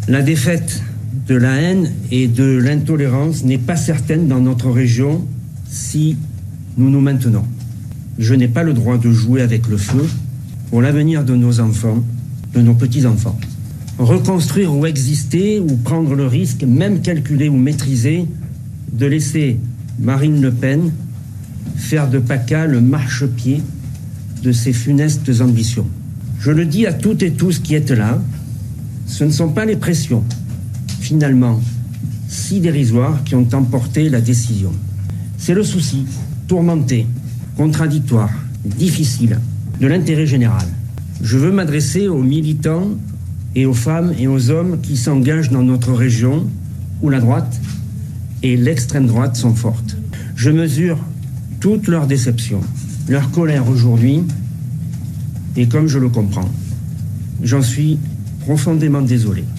La défaite de la haine et de l'intolérance n'est pas certaine dans notre région si nous nous maintenons. Je n'ai pas le droit de jouer avec le feu pour l'avenir de nos enfants, de nos petits-enfants. Reconstruire ou exister ou prendre le risque, même calculé ou maîtrisé, de laisser Marine Le Pen faire de PACA le marchepied de ses funestes ambitions. Je le dis à toutes et tous qui êtes là, ce ne sont pas les pressions, finalement, si dérisoires, qui ont emporté la décision. C'est le souci, tourmenté, contradictoire, difficile, de l'intérêt général. Je veux m'adresser aux militants et aux femmes et aux hommes qui s'engagent dans notre région, où la droite et l'extrême droite sont fortes. Je mesure toute leur déception, leur colère aujourd'hui, et comme je le comprends, j'en suis profondément désolé.